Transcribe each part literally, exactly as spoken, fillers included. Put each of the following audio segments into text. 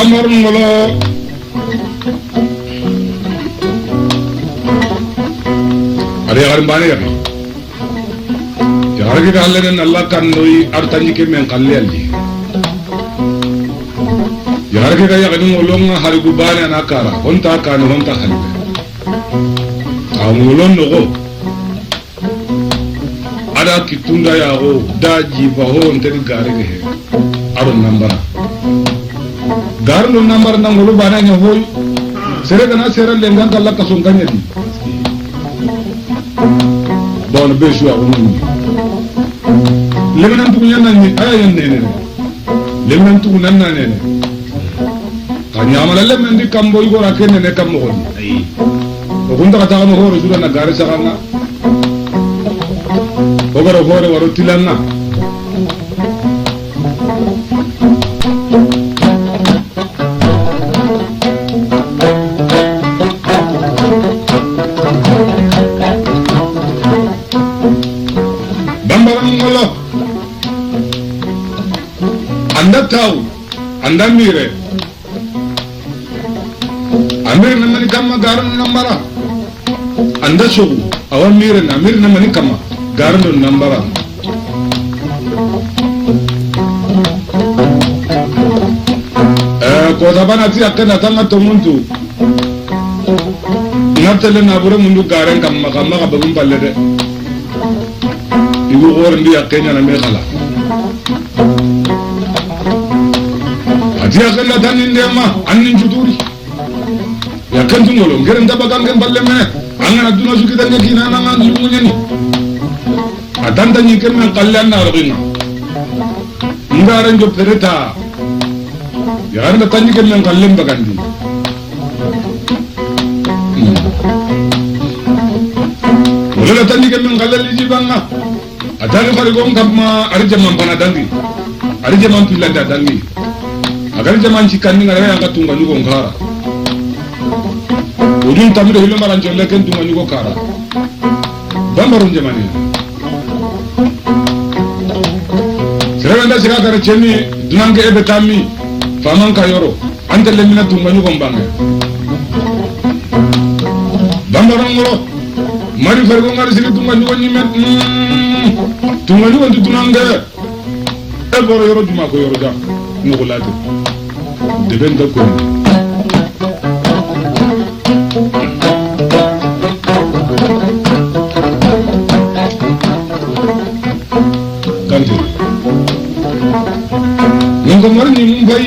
bamar ngolo are garin bane ya yar ke halle nen Allah kan noi artanji ke men kalle alli yar ke ga ya ngolong har gubane anakara onta kan onta halle ngolon no ada kitunda ya go daji ba ho onten gare ge aron nambara garno nambar na ngolo bana nya hoy sere kana sere lengan kala kason kanya di don besu ya woni lemenan tu nyanna ni ayan nene lemenan tu nanna nene kanya amala lemen di kambo yugo rakene ne kammo ko ai ko gunda kata mo horo sura na gare sakanga ko garo hore waro tilanna anda tahu anda mire amir namani kama garan nambara anda sugu awan mire amir namani kama garan nambara eh ko sabana ti akana tanga to muntu natale na bure mundu garan kama kama ka bagum balle de ibu or ndi akenya na me khala dia kala tanin dema annin juturi ya kantu ngolo ngeren tabakan ngem balle me angana duna suki tanga kina na ngan lumunya ni atanda ni kemen kallan na robina ngaran jo pereta ya anda tanyi kemen kallen bagandi wala tanyi kemen kallan liji banga atani khari gom kamma arja man bana dangi arja man pilanda dangi agar zaman cikan ni ngare angka tunggu nyugo ngara ujung tamir hilo maran jolle ken tunggu nyugo kara bambarun zaman ini seranda sira kare cheni dunange ebe tami faman kayoro antele mina tunggu nyugo mbange bambarun ngoro mari fergo ngari siri tunggu nyugo nyimet tunggu nyugo dunange eboro yoro juma ko yoro ja nugo lati deben da ko kanti ningo mar ni mumbai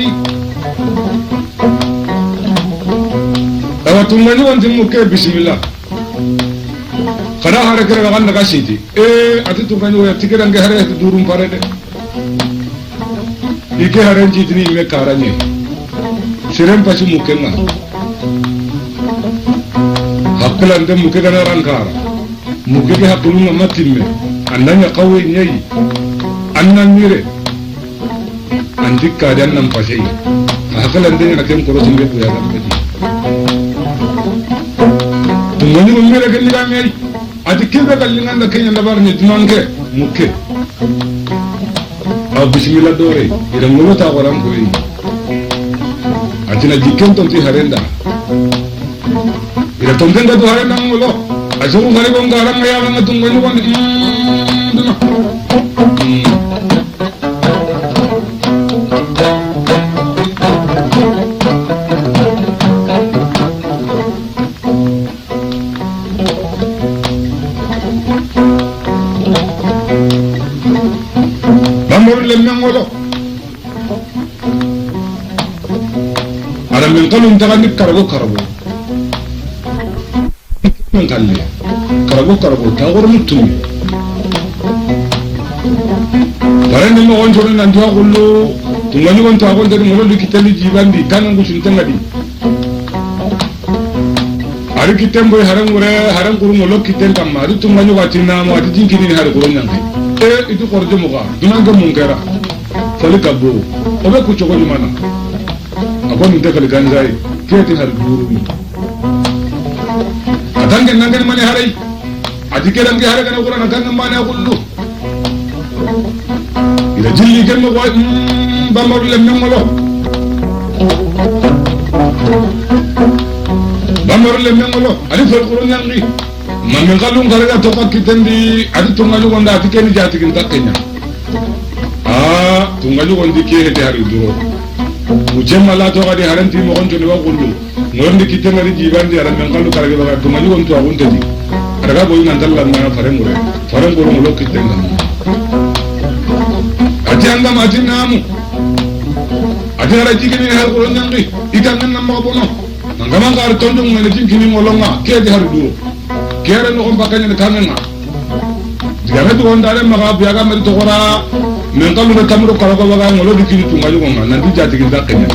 awatu mani wanti mukke bismillah kada hare kare ga ganda kasiti eh ati tungani wa tikira nge hare durum parede ike haren jitni me karanye siren pasi mukenga haklan de muke kana rankara muke ke hakulu ma matimme annanya qawi nyai annan mire andikka dan nan pasi haklan de na ken koro tumbe ya gambe tumani mo mire ke liga ngei adikke be kallinga na kenya ndabar ni tumanke muke aw bismillah dore ida ngolo ta ko ram ko yi atina jikken ton ti harenda ida ton tenda do harenda ngolo ajugo ngari ko ngara ngaya nga tungo ni woni duna ngolo ara men kalum tagani karago karago men kalle karago karago tagor mutumi barani mo on jore nan tawo lo tungani won tawo der ngolo likitali jibandi kanangu suntangadi ari kitembo harangure haranguru ngolo kiten kamari tungani watina mo ati jinkini har ko nyangai e itu korjo muka dunanga mungkera sali kabo obe ku chogo mana abon nte kali ganzai kete har guru ni atange nangen mane harai adike dange hare kana qur'an kan mane kullu ila jilli ken mo way bamar lem ngolo bamor le mengolo ali fol ko nyangi mamen kalung karaga to kakitendi adi tungalu gonda atikeni jati kin takenya ah tungalu gondi ke de hari duro mujemma la to gadi haranti mo gonjo ne wa gollu ngondi kitena ri jibandi ara men kalu karaga ba tungalu gonto agunte di daga boy nan dalla na fare mure fare ngoro mo lokitenga ati anda mati namu ati ara jigini har ko nyangi itangan namma bono ngama ngar tondo ngene jinkini ngolonga ke de har duro kere no kompa kanya kananga digame to ondare maga biaga mari to gora men kalu na tamro kala ko baga ngolo dikini tunga yo ngana nanti jati kinda kenya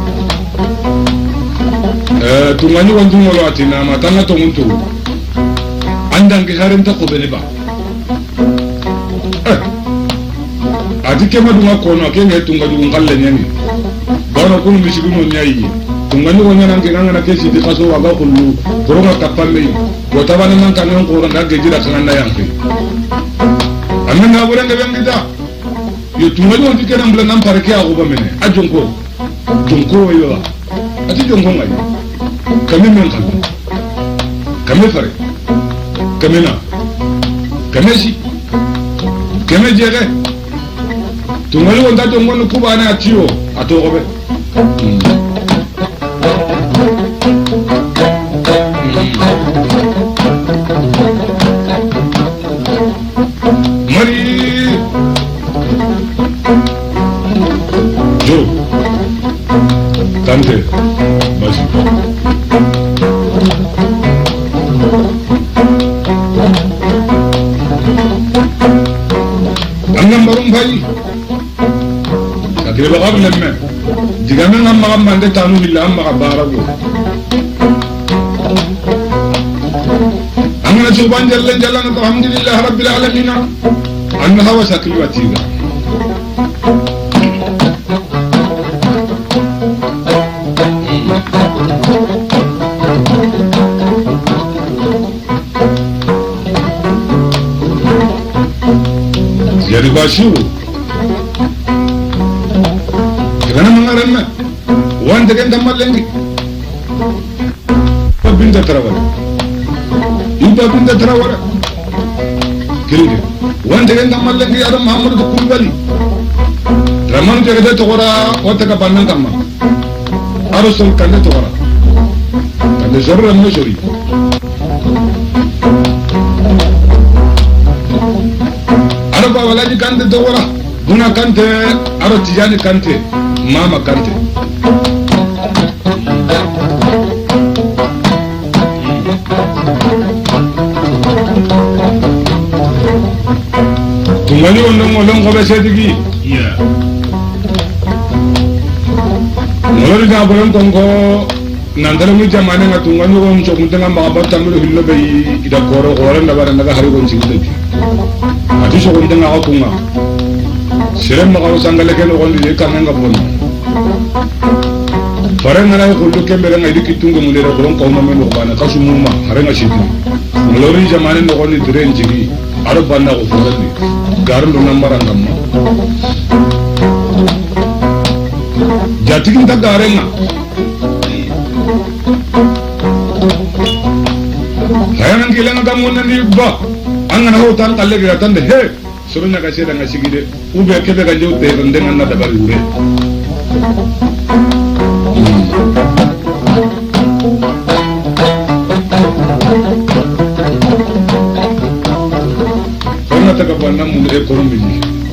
eh tunga ni wandu ngolo atina matanga to muntu andang ke haren ta ko bene ba eh adike madunga kono ke ne tunga du ngalle nyani bono ko mi siguno nyai tunga ni wonya nan ke ngana ke sidi kaso waga kullu boronga kapamme wata bana man kanon ko ran ga jira kan na yanki amma na buran ga bangita yo tunga ni wonti kenan bulan nan parke a go mene a jonko jonko yo ati jonko ngai kami men kan kami fare kami na kami si kami jere tunga ni wonta jonko no kubana atiyo ato go be Tante, masih. Angam barum bhai. Sakire bagab lemme. Jika men amma amma ande tanu billah amma kabarago. Angana subhan jalla jalla alhamdulillah rabbil alamin. Anna hawa sakil watiga. Jadi basyu, kerana mengarana, wan dengan tamat lagi, babinda terawal, ibu babinda terawal, kiri, wan dengan tamat lagi ada Muhammad tu kumbali, Raman jaga tu orang, orang tak pandang kamma, harus solkan tu orang, kan zor ramai zori. Araba walaji kante dawara buna kante aro tijani kante mama kante tungani wono ngolong ko be sedigi iya ngolori ga boron tongo nandara mu jamane nga tungani won so mutenga ma batamiro hillo be ida koro koro ndabara ndaga hari won sigide ati so ko ndanga ko nga serem ma ko sangale ken ko ndi kan nga bon fare ngara ko do kembere nga dikki tungo mu le ko ko ma men ko bana kasu muma hare nga shiti ngolori jamane no ko ni dren jigi aro banda ko fulani garu nambara ngamma jatikin ta gare nga hayanan kilang kamu nani ba angana hotan kalle ga tan de he surunya ka seda nga sigide ube kebe ga jewte rendengan na dabari ure kona ta ka banna mun e korum bi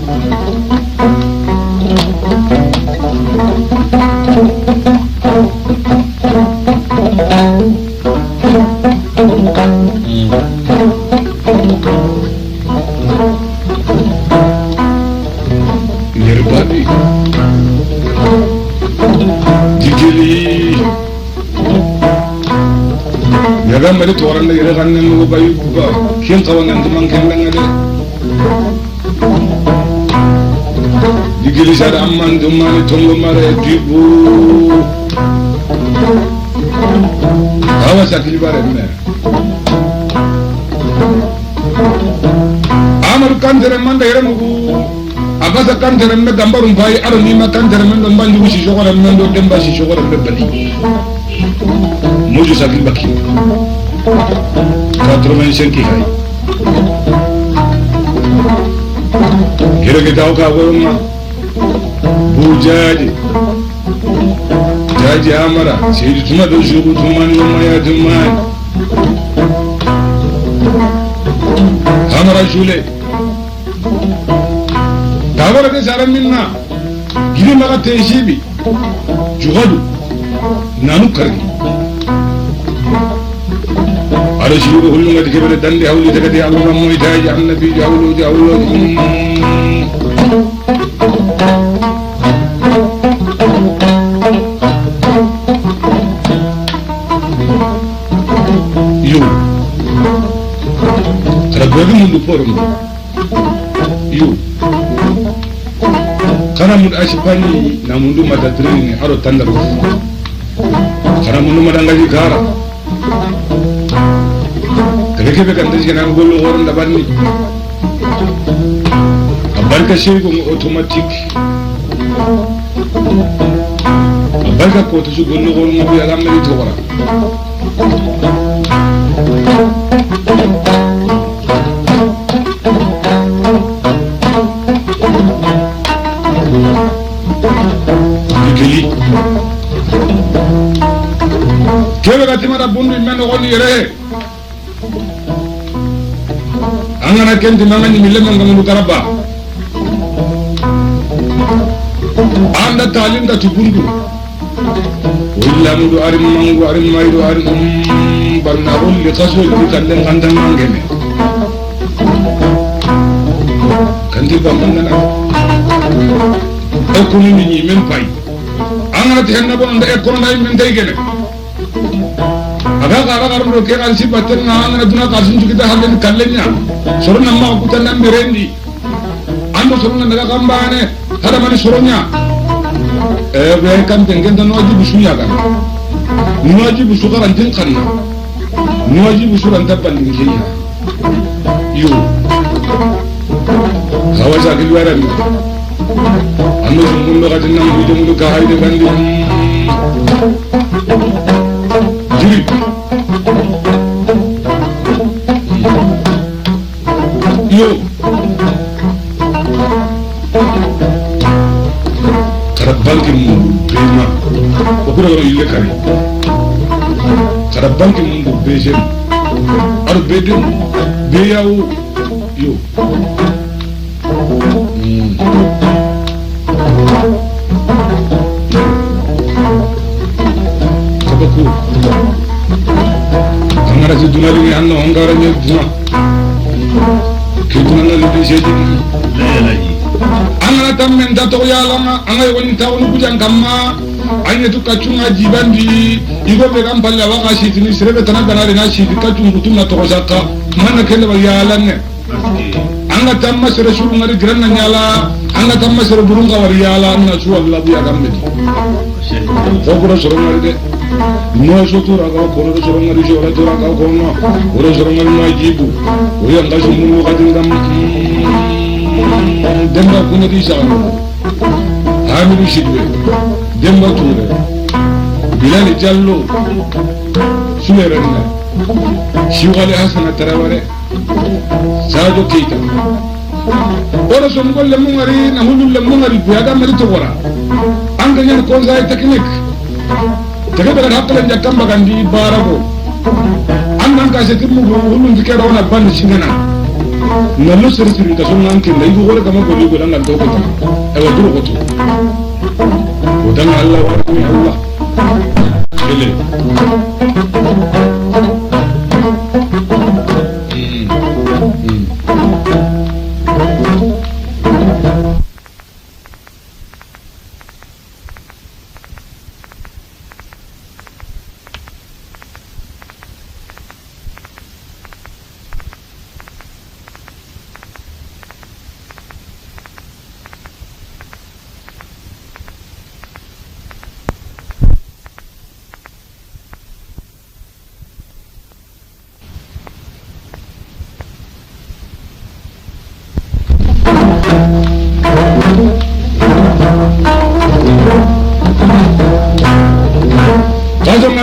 Yerbadi Jikili Yaga mari toran da yere kan nan go bayu ba kin kawangan duman kan nan ngade Jikili sada amman dumani tongo mare dibu Hawa sakili bare me Amar kan dere man da yere mugu akasa kantere me gambarum pai aro ni ma kantere men do bandu si jogora men do demba si jogora be bali moju sakil baki quatre-vingt-cinq ki hay gere ke taw ka gorma bujaji jaji amara seydi tuma do jogu tumani ma ya tumani amara jule tawara ke saram minna gidi maga teshibi jugadu nanu kargi ala shiru hullu ngati kebere dande hawli tagadi allah moy taji annabi hawlu hawlu yo kara gogi mundu forum yo kana mun ashipani na mundu matatrini aro tandaro kana mundu madangaji kara keke be kan dajina gollo horon da banni abarka shego automatique abarka ko to gollo horon mo ya gamri to wara dikeli kebe gatima da bundu men woni yere angana kenti mangani milema ngamundu karaba anda talim da tubundu willa mudu arim mangu arim maido arim barna rolli qaso di kallen kandan mangene kandi ba mangana ekunu ni men pay angana tenna bonda ekonu nay men tay gene aga gara gara mo ke kan sibaten na angana duna kasun kita halen kallenya soro namma ko tan nambe rendi ando soro na daga kambane hada mani soronya e be kan tengen dan wajibu sunya kan ni wajibu sukaran tin kanna ni wajibu suran tabban ni kiya yo hawaja gilwara mi ando mun ga tan nam bidu mun ka hayde bandi jiri yo karabanki mundu bema okura ro ile kare karabanki mundu beje aro bede beyawo yo kabaku angara si dunali ni anno angara ni duna kituna na libi seji lelaji angara tammen tato yalama angara woni tawnu bujan kamma anya tu kachunga jibandi igo be kam palla waka shitini sirebe tanada na na shiti kachungu tunna to zakka manna kelle ba yalanne anga tamma sere shuru ngari granna nyala anga tamma sere burunga wari yala na shu Allah biya gamme fogoro soro ngari de no sotura ga kono soro ngari jora tora ga kono oro soro ngari ma jibu o yanga shumu ga dingam demba kuno di sa hamidu shidwe demba ture bilal jallo sumerenna shiwale hasana taraware sajo keita oro som golle mo ngari na hulul mo ngari bu yaga mari to wara anga nyen conseil technique tege be hakala njakam bagandi barago annan ka setir mu hulun dikero na band singana na lo sir sir da son nan ke lay go wala kama goli go dangal do ko e wa duro ko to o dan Allah wa Allah ele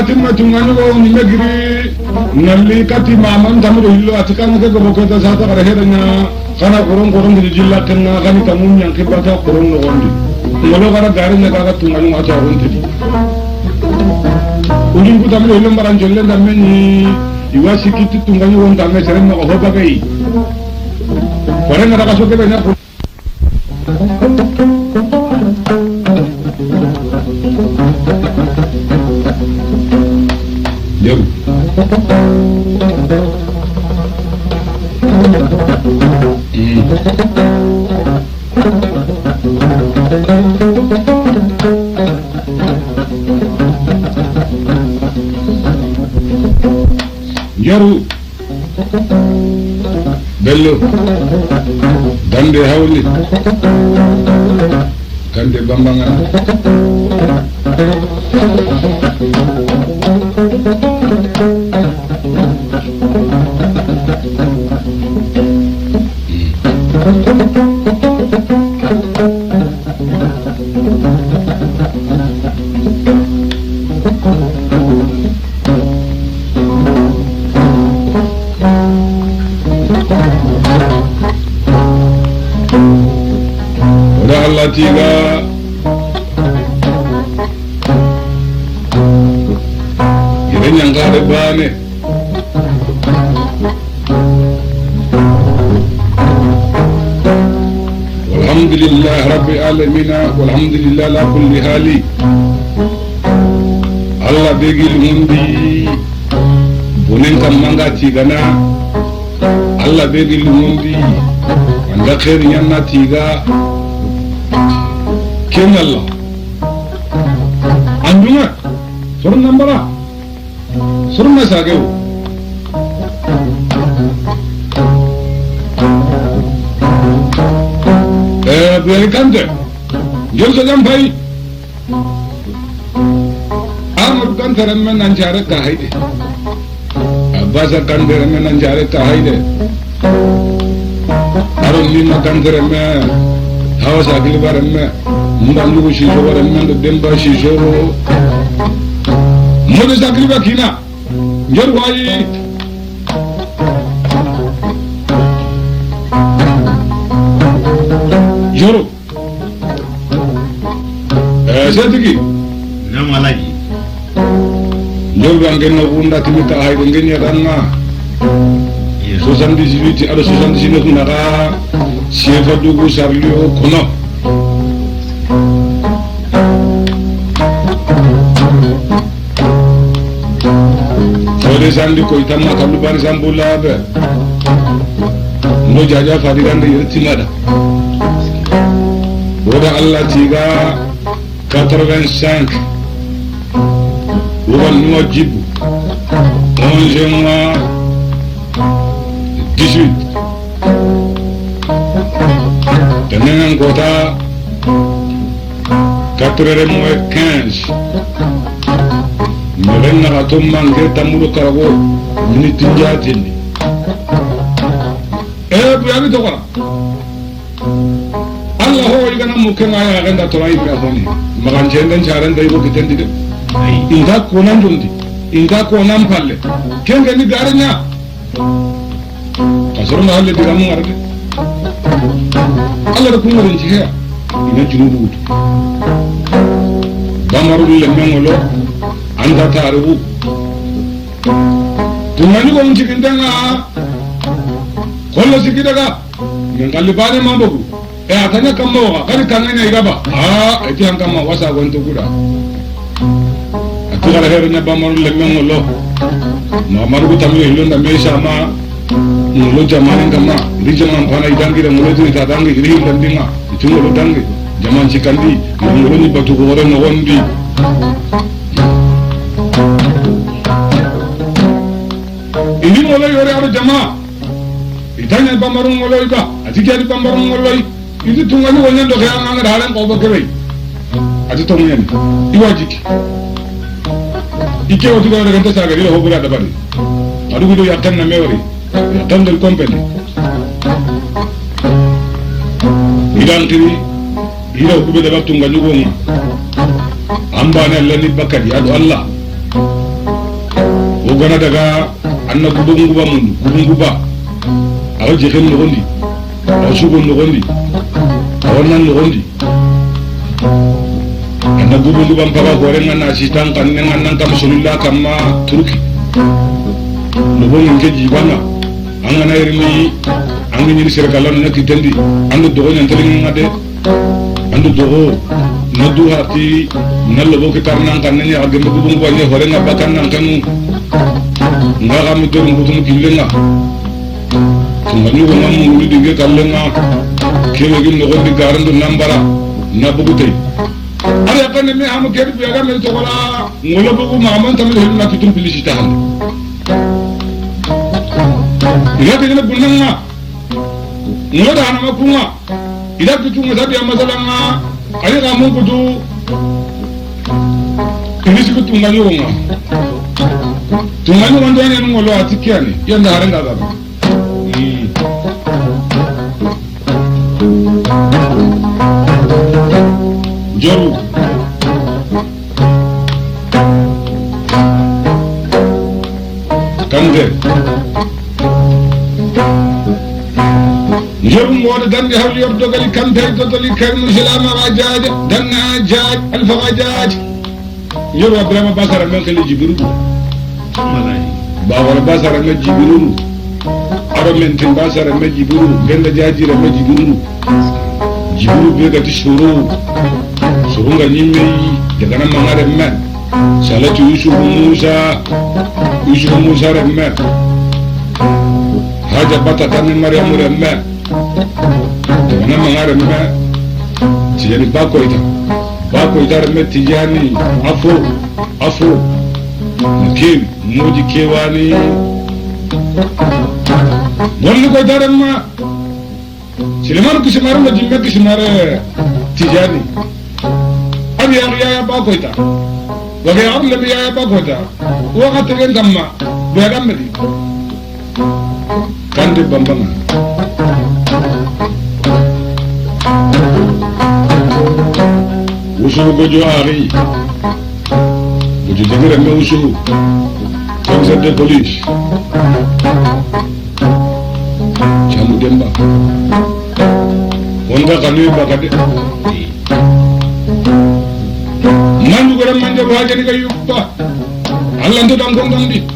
timma tungani go ni megiri nalli kati mamam tamro hillo atikana ke go ko ta sata kare hedanya kana koron koron di jilla kenna kani tamun yang kibata koron no gondi ngolo gara gari ne kaga tungani ma ta ronti ujin ku tamro hillo maran jolle ndameni iwasi kitu tungani won tamme serem no ho bagai kore ngara kaso ke bena Yo. Yaru bello dande hawli kande bambanga Udah Allah tiga ini yang kare bane walhamdulillah rabbil alamin walhamdulillah la kulli hali Allah begil mundi bonen kam manga tigana Allah begil mundi anda khair yanna tiga ken Allah andunga surun nambara surun masageu eh berikante jol sajam bhai amur kan taran men nanjare ka haide abasa kan taran men nanjare ka haide aron ni makan taran men hawa sagli baran men mundangu shisho baran men demba shisho modu sagli bakina jor wayi joro eh setiki nama lagi jor bangen no unda timita hay ngen ya danna soixante-dix-huit ado soixante-dix-neuf naga sefa dugu sarlio kono sode sandi ko itamma kalu bari sambula be no jaja fadigande yirtimada oda Allah tiga quatre-vingt-cinq oda nuwa jibu onze mois dix-huit tenengan kota quatre mois quinze melen na gatom mange tamuru karago minute njatini eh buyami to kora Allah ho igana mukenga ya ganda to rai brahoni magan jenden charan dai go kitendi de inga konan dundi inga konan palle kenga ni garanya kasoro na halle diramu arde Allah da kuma rin jiya ina junubu bamaru le mengolo anda tarubu tumani ko unchi kindanga kollo sikidaga ngali bane mambogu eh atanya kammo kali kanganya igaba ah eti hankama wasa gonto guda atura hernya bamaru le mengolo mamaru tamu hilonda mesha ma mulo jamane kama ri jaman pana idangira mulo tu itadangi ri landinga chungolo dangi jaman chikandi mulo ni batu gore no wondi ini mulo yore aro jama itanya bamaru mulo ika atike di bamaru mulo itu tungani wonya ndo kaya nganga dalan ko bakere ati tongen iwajiki ike otu gore ganta sagari ho bura da bari adu gudo yakkan na mewri tandel company idan kiri ira ku be da tunga nyugo ma ambana lani bakari adu Allah gana daga anna gubungu ba mundu gubungu ba awa jeken nogondi awa sugon nogondi awa nan nogondi anna gubungu ban paba gore ngana sitan kan nan kam sunilla kamma turki nogongi nke jibanga angana irmi angi nyini sirkalan na kitendi andu dogo nyanteling ngade andu dogo nadu hati nallo kitar nan kan nya agem gubungu ba nye hore ngabakan nan kanu ngaga mi toru ngutum killenga tunganyu ko ngam ngudi dinge kallenga kele gin no gondi garandu nambara na bugutay ari akane me am kedi biaga me to wala ngolo bugu mamon tamil hilna kitum publicité hande ila tegena bunanga ngoda hana makunga ila kitunga sabi amasalanga ari ga mun kutu kini siku tunganyu nga tunganyu wando ene ngolo atikiani yanda haranga baba joru kande joru moda dande hawli yordo gali kande dodoli karnu salama wajaj danna jaj alfa wajaj joru abrama basara men kali jibiru malai bawara basara men jibiru aro men tin basara men jibiru ganda jajira men jibiru jibiru be gati shuru surunga nyime daga nan mangare men salatu yusuf musa yusuf musa remme haja bata tan maryam remme daga nan mangare men tijani bakoita bakoita remme tijani afo afo mkin moji kewani golli ko daremma Silimar kisimare ma jimme kisimare tijani abi ya ya bakoita wage arle bi ya bakoita wa tegen gamma be gammedi kande bambama usu gojo ari gojo degere me usu commissaire de police jamu demba wonga kanu bakade mandu gore manje baje ni kayuba Allah ndo dam gondam di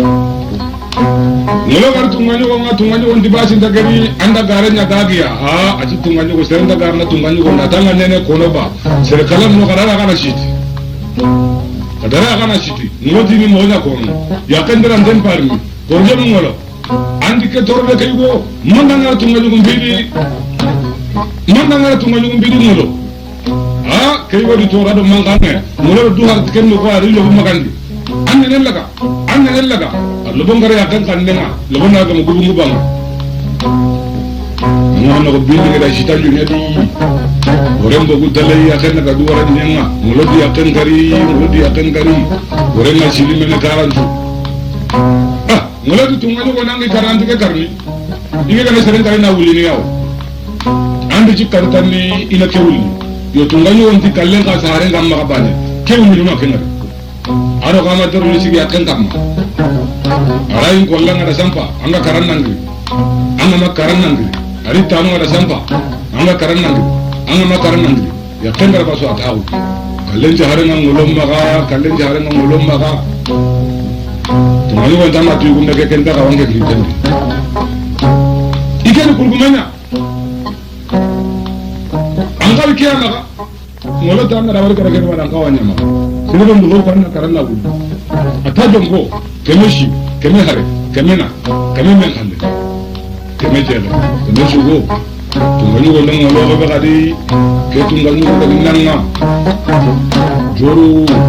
ngelo gar tunganyo ko nga tunganyo on dibasi ndagari anda garenya gagia ha aji tunganyo ko serenda garna tunganyo ko natanga nene kono ba sere kalam no garara kana shiti kadara kana shiti ngodi ni moja kono yakendera nden parmi ko jemu ngolo andi ke torbe kaygo mandanga tunganyo ko mbidi mandanga tunganyo ko mbidi ngolo ha kaygo di torado mangane ngolo du har kenno ko ari lo magandi anne nen laga anne nen laga lo bongare yakan kandenga lo bonna ga mugu mugu bang ngano ko bindi ga sita junya di orembo gudale yakan ga duwara nyenga ngolo di yakan gari ngolo di yakan gari orenga sili mena karantu ah ngolo di tunga ko nangi karantu ke karni inge ga seren kare na wuli ni yaw andi ci kartani ina kewuli yo tunga yo onti kallen ka sare ngam ma bane kewuli no kenga aro kama terus sigi akan kamma arayin kollang ada sampah anga karan nangri anga makaran nangri ari tamu ada sampah anga karan nangri anga makaran nangri ya kengar pasu atahu kalen jahare nang ngulom maga kalen jahare nang ngulom maga tumayu wanta matu yukum nake kenta kawange kriten ikan kulgumanya angkal kia maga ngolo tanga rawar kara kena wadang kawanya maga sini kan dulu kan karan lagu ata jongko kemeshi keme hare keme na keme men khande keme jela keme sugo tunganyu ko nang ngolo ba kadi ke tunganyu ko nanga joru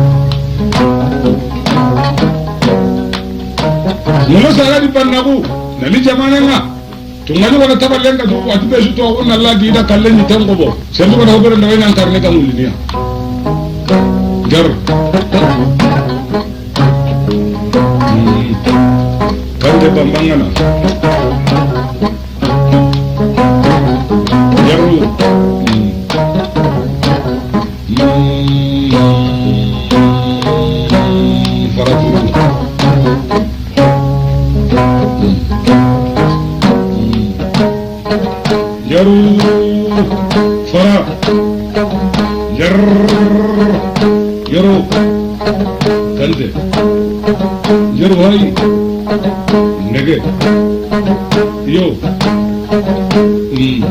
ngolo sala di panaku nali jamana nga tunganyu ko tabalenga to atu besu to on Allah di da kallen ni tango bo sendu ko hobere ndawe nan karne kamul ni jar kande bambangana jaru faratu fara jar yaro kante jar hay nege yo mm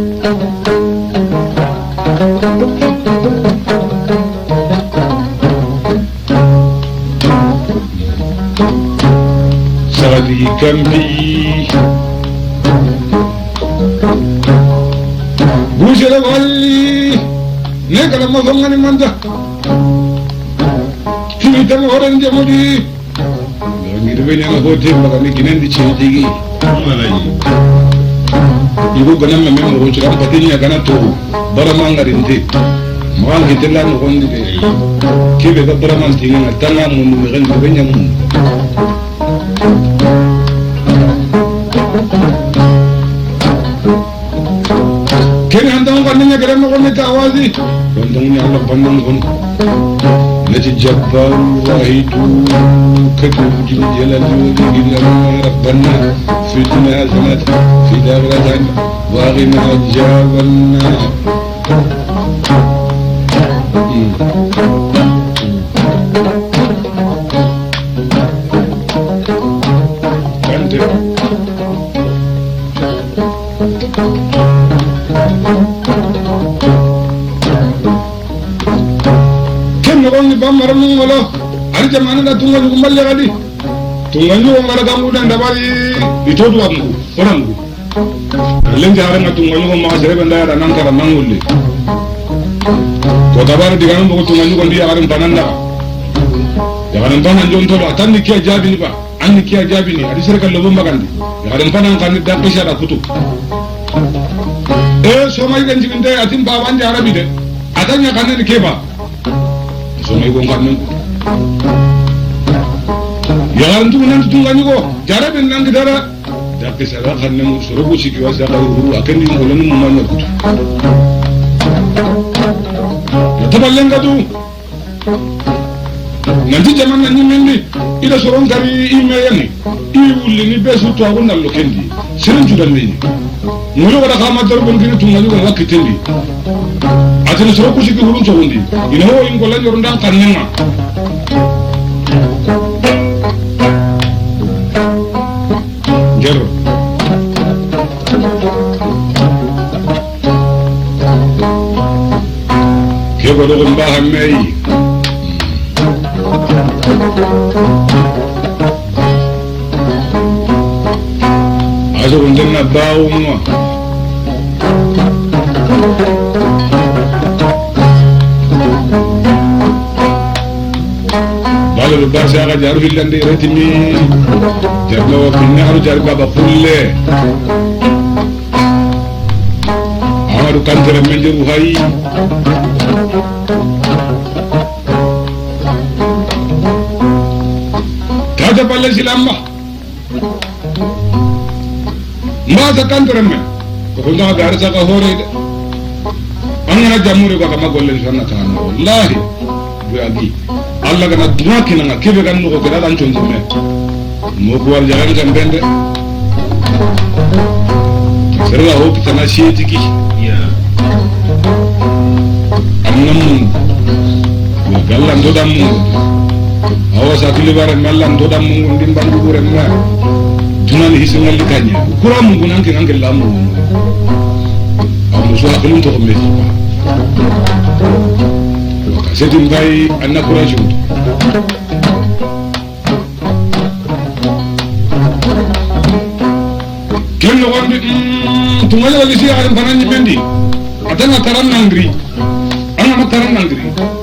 sadi kambi bujela walli ne kala mo ngani manda kimi tan horan jamudi ngi de benya ko te maka ni kinen di chejigi malaji ibu ganam me mo ro chira patinya kana to barama ngarinde mo ngi tella no gondi de kibe ga barama tinga tanga mo no ngi de benya mo kene andang kannya kere no gondi tawazi andang ni Allah bandang gon nati jabbar wahidu kadu jil jalali illa rabbana fi dunya hasanat fi dakhirati wa ghina jabanna kante ni bamara mun wala ari jamana da tunga ni kumballe gadi tunga ni ngara gamu dan dabari itodu amgu orangu lenja ara na tunga ni ma sere benda da nan kara nangulle ko dabari diga mo tunga ni ko ndi ara bananda ya ran banan jon to tan ni kiya jabi ni ba an ni kiya jabi ni ari sere kan lobo magandi ya ran banan kan da kisha da kutu e so mai ganji min dai atin ba wanja arabi de atanya kan ni keba so mai go ngarnu ya ran tu nan tu ngani go jarabe nan gidara da kisha da kan mu so rubu shi kiwa sa ka ru akan ni ngolen mu man kutu taballen gadu nanti jaman nan nyimindi ila soron kari ime yani i wulli ni besu to agun nan lokendi sirin judan ni ngolo wada kama darbon kini tungani ko wakitendi atene soro kusi ki hulun sogondi ina ho ingo la nyoronda kannenga jero ke go do mba hammei aso kundenna baumwa balu basa ga jaru hillande retimi jarno kinna haru jar baba fulle amaru kantere menjeru hay kaja balle silamba mbaza kantere men ko nga garza ka hore angana jamure ko kama golle sanna tan wallahi biagi Allah kana duna kinanga kebe kan no ko kada dan chonje me mo ko wal jaran kan bende serga ho kitana shitiki ya annam mo gallan do dam awa sakile baran mallan do dam mo ndim bandu bure ma duna ni hisengal likanya kura mo gunan ke ngel lamu amu so akulun to me sedin bay anna courage ken no wonde tungal wali si aran banan ni bendi atana taran nangri ana taran nangri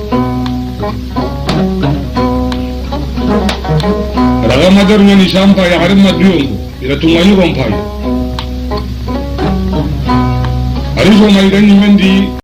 raga madar ni shampa ya harim madriyo ila tungal ni gompai ari so mai dan ni bendi